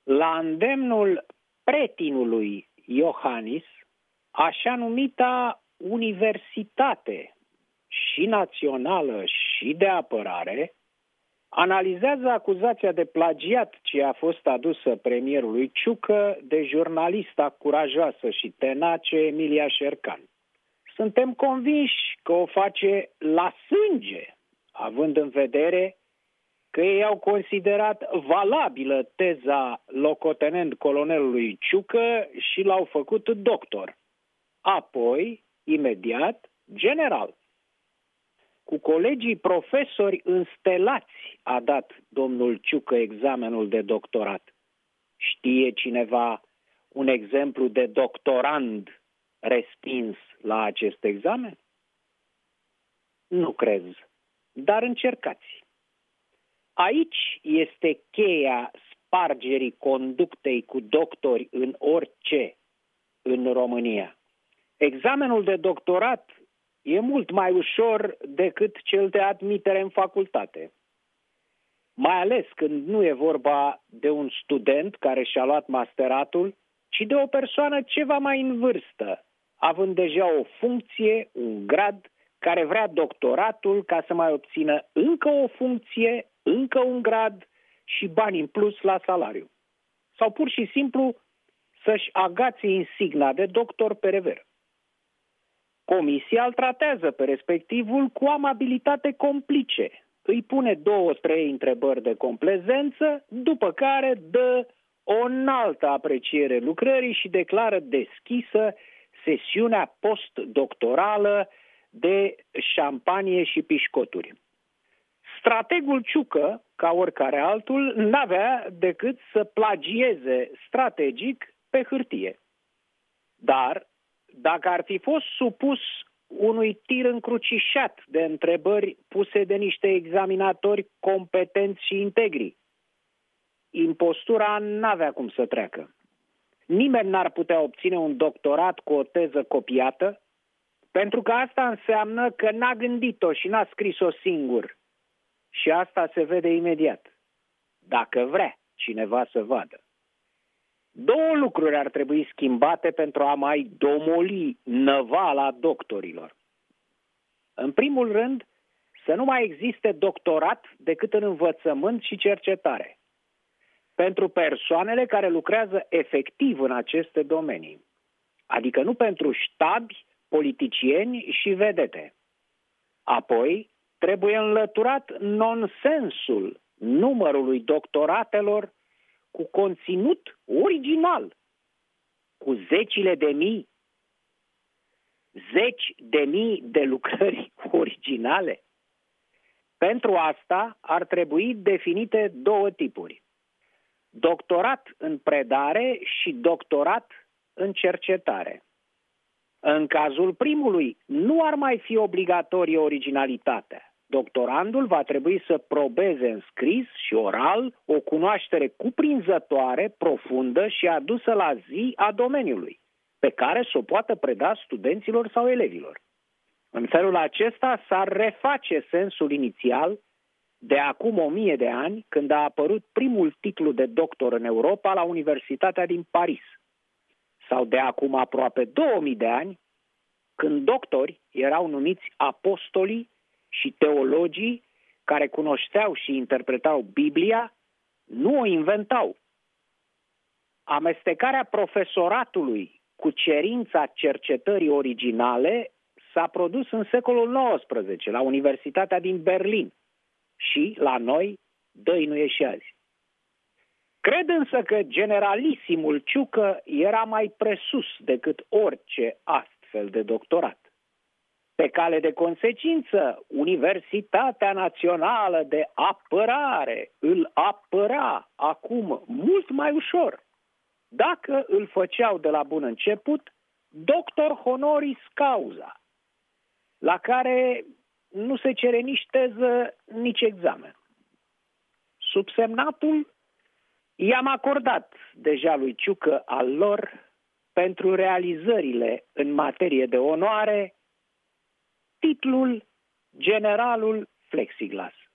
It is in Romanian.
la îndemnul pretinului Iohannis, așa numita universitate și națională și de apărare analizează acuzația de plagiat ce a fost adusă premierului Ciucă de jurnalista curajoasă și tenace Emilia Șercan. Suntem convinși că o face la sânge, având în vedere că ei au considerat valabilă teza locotenent colonelului Ciucă și l-au făcut doctor. Apoi, imediat, general. Cu colegii profesori înstelați a dat domnul Ciucă examenul de doctorat. Știe cineva un exemplu de doctorand respins la acest examen? Nu crez, dar încercați. Aici este cheia spargerii conductei cu doctori în orice în România. Examenul de doctorat e mult mai ușor decât cel de admitere în facultate. Mai ales când nu e vorba de un student care și-a luat masteratul, ci de o persoană ceva mai în vârstă, având deja o funcție, un grad, care vrea doctoratul ca să mai obțină încă o funcție, încă un grad și bani în plus la salariu. Sau pur și simplu să-și agațe insigna de doctor pe revers. Comisia îl tratează pe respectivul cu amabilitate complice. Îi pune 2-3 întrebări de complezență, după care dă o înaltă apreciere lucrării și declară deschisă sesiunea postdoctorală de șampanie și pișcoturi. Strategul Ciucă, ca oricare altul, n-avea decât să plagieze strategic pe hârtie. Dar, dacă ar fi fost supus unui tir încrucișat de întrebări puse de niște examinatori competenți și integri, impostura n-avea cum să treacă. Nimeni n-ar putea obține un doctorat cu o teză copiată, pentru că asta înseamnă că n-a gândit-o și n-a scris-o singur. Și asta se vede imediat, dacă vrea cineva să vadă. 2 lucruri ar trebui schimbate pentru a mai domoli năvala doctorilor. În primul rând, să nu mai existe doctorat decât în învățământ și cercetare, pentru persoanele care lucrează efectiv în aceste domenii, adică nu pentru ștabi, politicieni și vedete. Apoi, trebuie înlăturat nonsensul numărului doctoratelor cu conținut original, cu zecile de mii, 10.000 de lucrări originale. Pentru asta ar trebui definite 2 tipuri: doctorat în predare și doctorat în cercetare. În cazul primului, nu ar mai fi obligatorie originalitatea. Doctorandul va trebui să probeze în scris și oral o cunoaștere cuprinzătoare, profundă și adusă la zi a domeniului, pe care să o poată preda studenților sau elevilor. În felul acesta s-ar reface sensul inițial de acum 1000 de ani, când a apărut primul titlu de doctor în Europa la Universitatea din Paris, sau de acum aproape 2000 de ani, când doctori erau numiți apostolii și teologii care cunoșteau și interpretau Biblia, nu o inventau. Amestecarea profesoratului cu cerința cercetării originale s-a produs în secolul XIX, la Universitatea din Berlin, și la noi dăinuie și azi. Cred însă că generalisimul Ciucă era mai presus decât orice astfel de doctorat. Pe cale de consecință, Universitatea Națională de Apărare îl apăra acum mult mai ușor, dacă îl făceau de la bun început doctor honoris causa, la care nu se cere nici teză, nici examen. Subsemnatul i-am acordat deja lui Ciucă al lor pentru realizările în materie de onoare titlul Generalul Flexiglas.